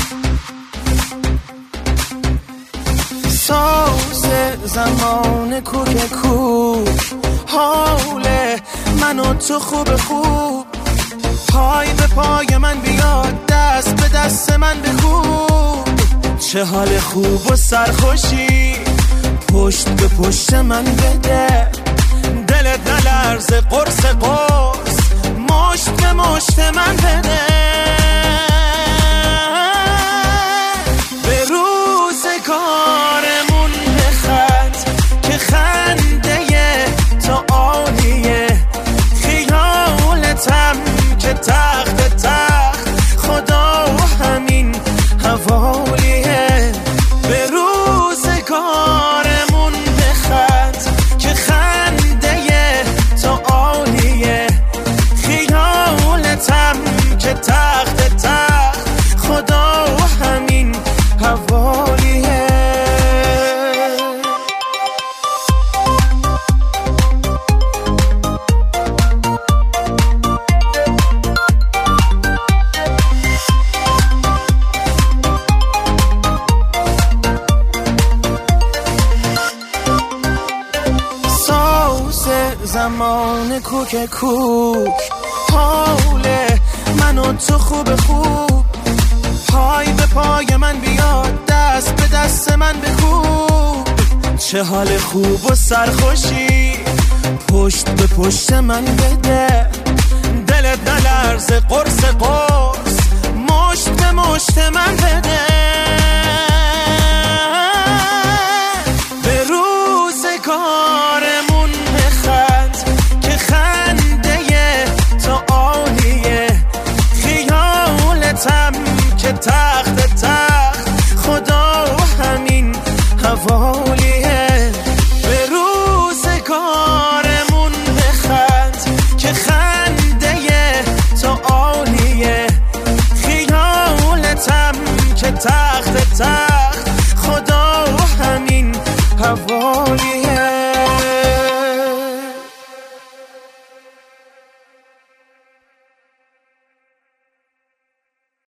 ساز زمان کوک حال من و تو خوب پای به پای من بیاد، دست به دست من بکوب. چه حال خوب و سرخوشی پشت به پشت من بده، دلت نلرزه قرص قرص مشت به مشت من بده. به روزگارمون بخند که خنده تو عالیه، خیالتم که تخت تخت خدا همین حوالیه. به روزگارمون بخند که خنده تو عالیه، خیالتم که تخت تخت خدا همین حوالیه. زمان کوک حال من و تو خوب پای به پای من بیاد، دست به دست من بکوب. چه حال خوب و سرخوشی پشت به پشت من بده، دلت نلرزه قرص قرص مشت به مشت من بده. به روزگارمون بخند که خنده تو عالیه، خیالتم که تخت تخت خدا همین هوا